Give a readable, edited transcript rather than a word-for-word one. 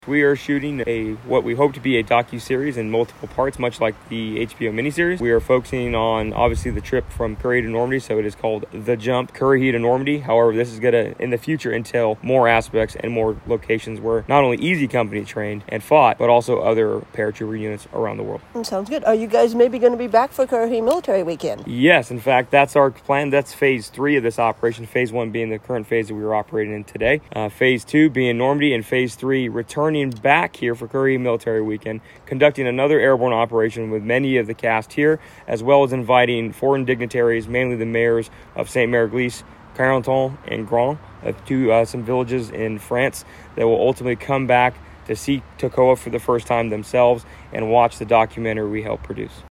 We are shooting what we hope to be a docu-series in multiple parts, much like the HBO miniseries. We are focusing on, obviously, the trip from Currahee to Normandy, so it is called The Jump, Currahee to Normandy. However, this is going to, in the future, entail more aspects and more locations where not only Easy Company trained and fought, but also other paratrooper units around the world. Sounds good. Are you guys maybe going to be back for Currahee Military Weekend? Yes, in fact, that's our plan. That's phase 3 of this operation. Phase 1 being the current phase that we were operating in today. Phase 2 being Normandy, and phase 3 returning back here for Currahee Military Weekend, conducting another airborne operation with many of the cast here, as well as inviting foreign dignitaries, mainly the mayors of Saint-Mère-Église, Carentan, and Grand, to some villages in France that will ultimately come back to see Toccoa for the first time themselves and watch the documentary we helped produce.